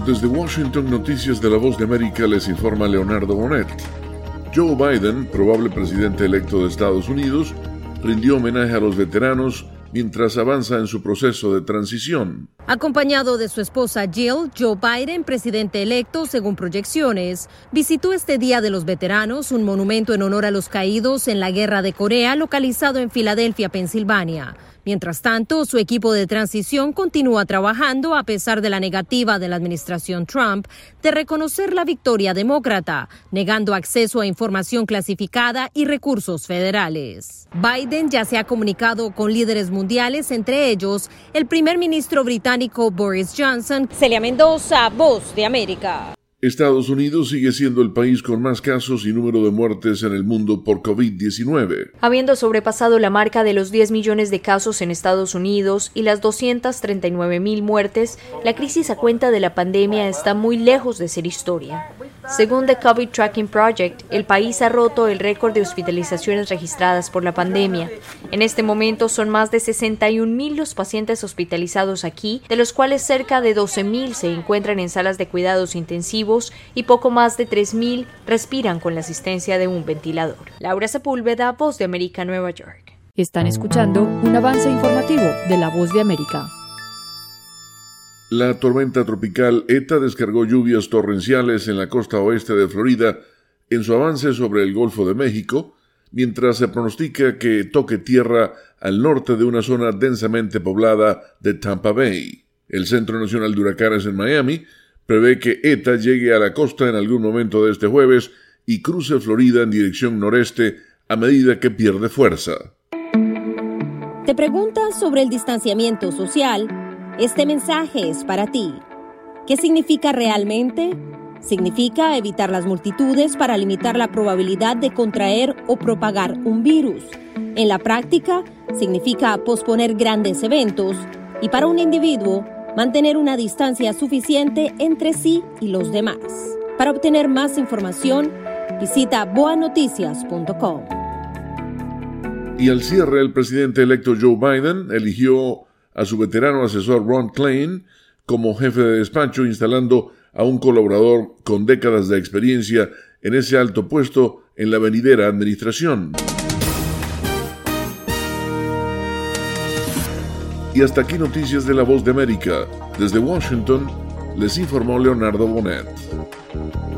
Desde Washington, Noticias de la Voz de América, les informa Leonardo Bonet. Joe Biden, probable presidente electo de Estados Unidos, rindió homenaje a los veteranos mientras avanza en su proceso de transición. Acompañado de su esposa Jill, Joe Biden, presidente electo, según proyecciones, visitó este Día de los Veteranos, un monumento en honor a los caídos en la Guerra de Corea, localizado en Filadelfia, Pensilvania. Mientras tanto, su equipo de transición continúa trabajando a pesar de la negativa de la administración Trump de reconocer la victoria demócrata, negando acceso a información clasificada y recursos federales. Biden ya se ha comunicado con líderes mundiales, entre ellos el primer ministro británico Boris Johnson. Celia Mendoza, Voz de América. Estados Unidos sigue siendo el país con más casos y número de muertes en el mundo por COVID-19. Habiendo sobrepasado la marca de los 10 millones de casos en Estados Unidos y las 239,000 muertes, la crisis a cuenta de la pandemia está muy lejos de ser historia. Según The COVID Tracking Project, el país ha roto el récord de hospitalizaciones registradas por la pandemia. En este momento son más de 61,000 los pacientes hospitalizados aquí, de los cuales cerca de 12,000 se encuentran en salas de cuidados intensivos y poco más de 3,000 respiran con la asistencia de un ventilador. Laura Sepúlveda, Voz de América, Nueva York. Están escuchando un avance informativo de La Voz de América. La tormenta tropical ETA descargó lluvias torrenciales en la costa oeste de Florida en su avance sobre el Golfo de México, mientras se pronostica que toque tierra al norte de una zona densamente poblada de Tampa Bay. El Centro Nacional de Huracanes en Miami prevé que ETA llegue a la costa en algún momento de este jueves y cruce Florida en dirección noreste a medida que pierde fuerza. ¿Te preguntas sobre el distanciamiento social? Este mensaje es para ti. ¿Qué significa realmente? Significa evitar las multitudes para limitar la probabilidad de contraer o propagar un virus. En la práctica, significa posponer grandes eventos y para un individuo, mantener una distancia suficiente entre sí y los demás. Para obtener más información, visita boanoticias.com. Y al cierre, el presidente electo Joe Biden eligió a su veterano asesor Ron Klain como jefe de despacho, instalando a un colaborador con décadas de experiencia en ese alto puesto en la venidera administración. Y hasta aquí Noticias de la Voz de América. Desde Washington, les informó Leonardo Bonet.